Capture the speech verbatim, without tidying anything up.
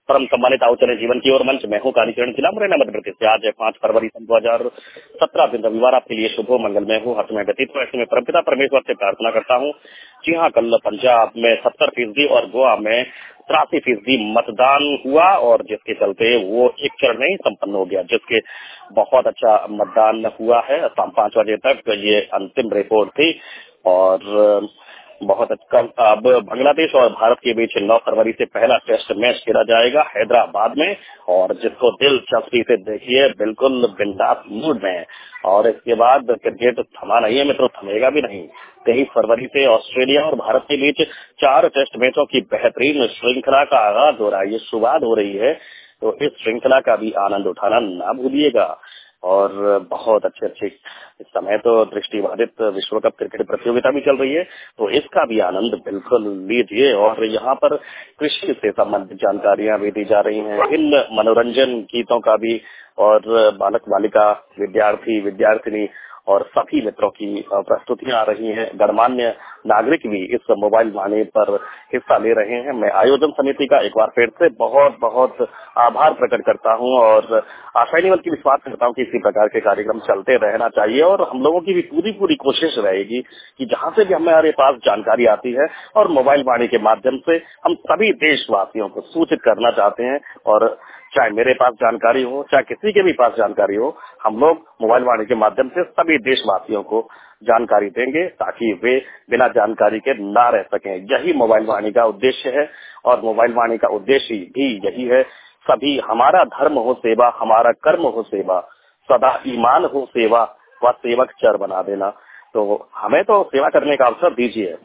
परम सम्मानित आओ चले जीवन की ओर मंच। मैं हूँ कालीचरण, जिला मुरैना, मध्य प्रदेश से। आज है पांच फरवरी सन दो हजार सत्रह दिन रविवार। आपके लिए शुभ हो, मंगलमय हो, हर्षमय व्यतीत हो, ऐसे में परमपिता परमेश्वर से प्रार्थना करता हूँ। जी हाँ, कल पंजाब में सत्तर फीसदी और गोवा में तिरासी फीसदी मतदान हुआ और जिसके चलते वो एक चरण में ही संपन्न हो गया, जिसके बहुत अच्छा मतदान हुआ है। शाम पांच बजे तक ये अंतिम रिपोर्ट थी और बहुत अच्छा। अब बांग्लादेश और भारत के बीच नौ फरवरी से पहला टेस्ट मैच खेला जाएगा हैदराबाद में, और जिसको दिलचस्पी से देखिए, बिल्कुल बिंदास मूड में है। और इसके बाद क्रिकेट थमा नहीं है मित्रों, थमेगा भी नहीं। तेईस फरवरी से ऑस्ट्रेलिया और भारत के बीच चार टेस्ट मैचों की बेहतरीन श्रृंखला का आगाज हो रहा है, ये शुरुआत हो रही है। तो इस श्रृंखला का भी आनंद उठाना ना भूलिएगा। और बहुत अच्छे अच्छे इस समय तो दृष्टिबाधित विश्व कप क्रिकेट प्रतियोगिता भी चल रही है, तो इसका भी आनंद बिल्कुल लीजिए। और यहाँ पर कृषि से संबंधित जानकारियां भी दी जा रही हैं, इन मनोरंजन गीतों का भी, और बालक बालिका, विद्यार्थी विद्यार्थिनी और सभी मित्रों की प्रस्तुतियां आ रही हैं। गणमान्य नागरिक भी इस मोबाइल वाणी पर हिस्सा ले रहे हैं। मैं आयोजन समिति का एक बार फिर से बहुत बहुत आभार प्रकट करता हूं और आशा नहीं बल्कि विश्वास करता हूं कि इसी प्रकार के कार्यक्रम चलते रहना चाहिए। और हम लोगों की भी पूरी पूरी कोशिश रहेगी कि जहां से भी हमारे पास जानकारी आती है और मोबाइल वाणी के माध्यम से हम सभी देशवासियों को सूचित करना चाहते हैं। और चाहे मेरे पास जानकारी हो, चाहे किसी के भी पास जानकारी हो, हम लोग मोबाइल वाणी के माध्यम से सभी देशवासियों को जानकारी देंगे ताकि वे बिना जानकारी के ना रह सकें। यही मोबाइल वाणी का उद्देश्य है और मोबाइल वाणी का उद्देश्य भी यही है। सभी, हमारा धर्म हो सेवा, हमारा कर्म हो सेवा, सदा ईमान हो सेवा व सेवक चर बना देना। तो हमें तो सेवा करने का अवसर दीजिए।